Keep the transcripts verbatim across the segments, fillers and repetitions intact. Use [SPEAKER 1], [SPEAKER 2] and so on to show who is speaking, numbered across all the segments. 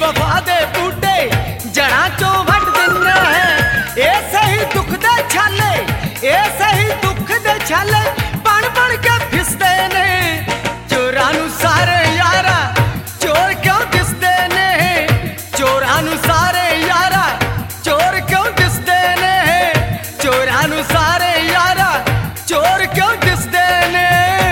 [SPEAKER 1] वफा दे बूटे जड़ा चो वट दिने ऐसे ही दुख दे छाले ऐसे ही दुख दे छाले बन बन के फिसदे ने चोरां नू सारे यारा चोर क्यों दिसदे ने चोरां नू सारे यारा चोर क्यों दिसदे ने चोरां नू सारे यारा चोर क्यों दिसदे ने।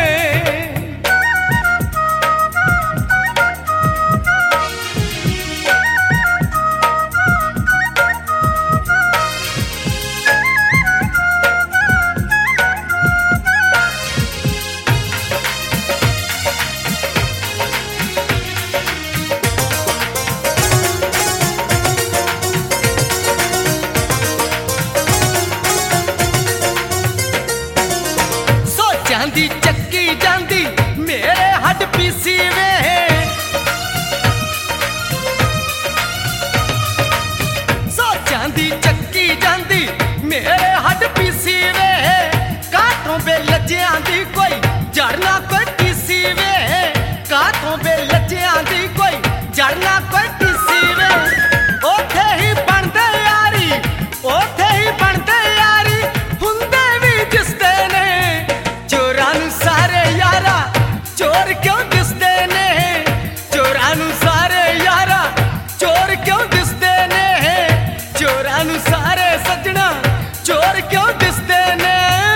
[SPEAKER 1] जांदी चक्की जांदी मेरे हड पीसी वे सो जांदी चक्की जांदी मेरे हड पीसी वे काठों बे लज्जियां दी कोई जड़ना कोई टीसी वे काठों बे लज्जियां दी कोई जड़ना कोई टीसी वे ओथे ही बनदे यारी ओथे ही बनदे यारी हुंदे भी जिसदे ने चोरां नू सारे यारा चोर क्यों दिसदे ने चोरां नू सारे यारा चोर क्यों दिसदे ने चोरां नू सारे सजना चोर क्यों दिसदे ने।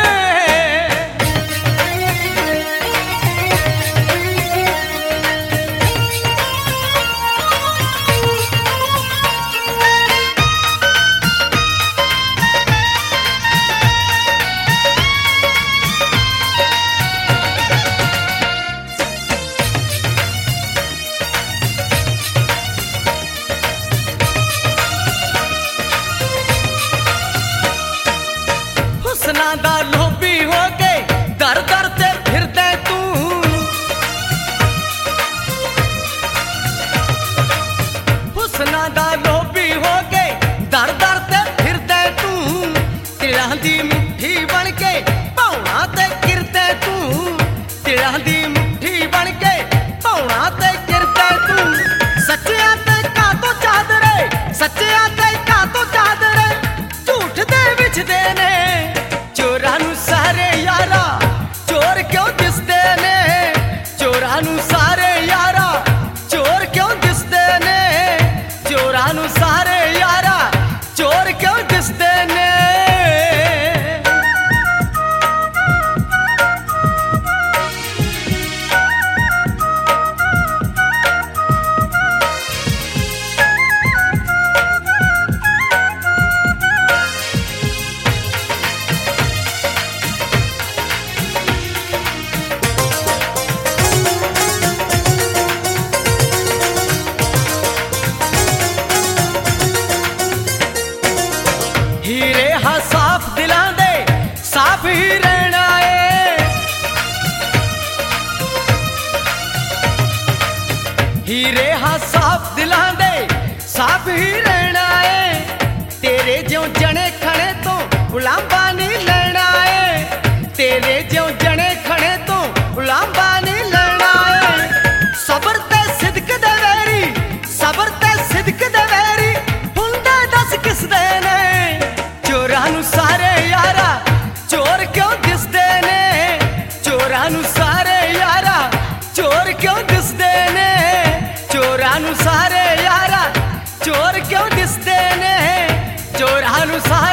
[SPEAKER 1] हुस्ना दा लोभी हो के दर दर ते फिरदे तू हुस्ना दा लोभी हो के दर दर ते फिरदे तू तिलां दी मुट्ठी बन के पौना ते गिरदे तू तिलां दी मुट्ठी बन के पौना ते गिरदे तू सच्चियां ते कातो चादरे सच्चियां ते कातो चादरे झूठ दे विचदे ने चोरां नू सारे यारा चोर क्यों दिसदे ने चोरां नू सारे यारा चोर क्यों दिसदे ने चोरां नू सारे यारा चोर क्यों दिसदे ने। हीरे हा साफ दिलां दे साफ ही रहना है हीरे हा साफ दिलां दे साफ ही रहना है तेरे ज्यों जने खड़े तो उलांबा नहीं लेना है तेरे ज्यों जने खड़े तो उलांबा नहीं लेना है सबर ते सिदक दे वैरी सबर ते सिदक दे वैरी हुंदे दस किस दे ने चोरां नू सारे यारा चोर क्यों दिसदे ने चोरां नू सारे यारा चोर क्यों दिसदे ने चोरां नू सारे यारा चोर क्यों दिसदे ने चोरां नू सारे